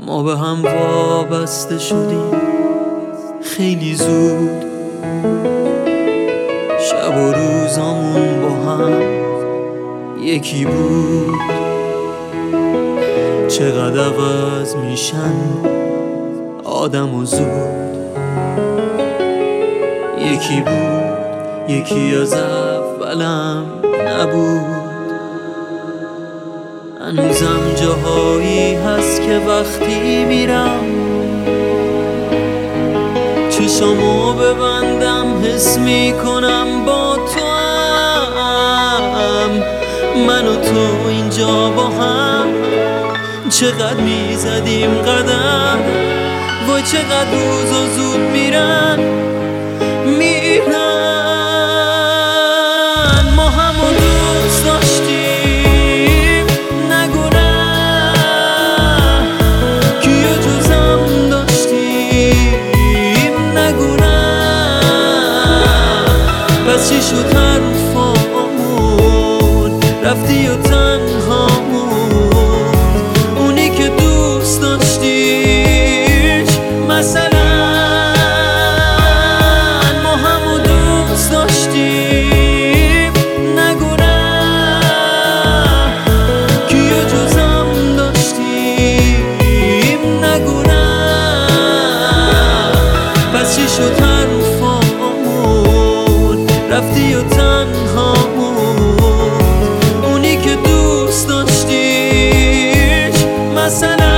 ما به هم وابسته شدیم خیلی زود، شب و روزامون با هم یکی بود. چقدر عوض میشن آدم و زود، یکی بود یکی از اولم نبود. هنوزم جاهایی هست که وقتی میرم چشامو ببندم حس میکنم با تو هم، من و تو اینجا با هم چقدر میزدیم قدم، وای چقدر روزا زود میرن. ما همو دوست داشتیم، نگو نه که یه جزم داشتیم، نگو نه پس چی شد حرفامون، رفتی و تنهامون، اونی که دوست داشتیش مثلا چی شد حرفامون، رفتی و تنهامون، اونی که دوست داشتیش مثلا.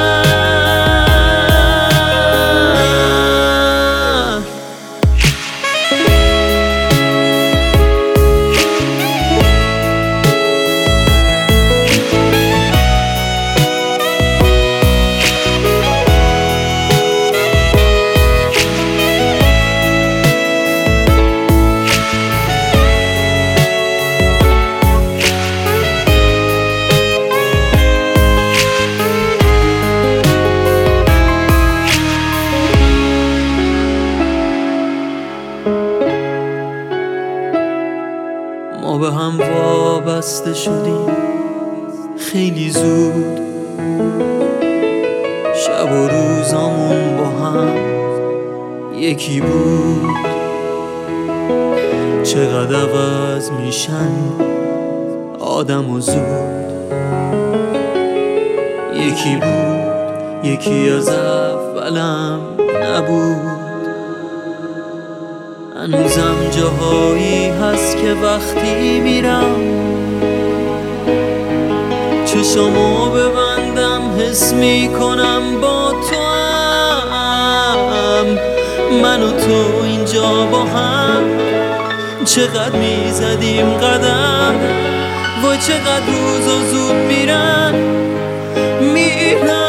ما به هم وابسته شدیم خیلی زود، شب و روزامون با هم یکی بود. چقدر عوض میشن آدم و زود، یکی بود یکی از اولم نبود. هنوزم جاهایی هست که وقتی میرم چشامو ببندم حس میکنم با تو هم، من و تو اینجا با هم چقدر میزدیم قدم، وای چقدر روزا زود میرن.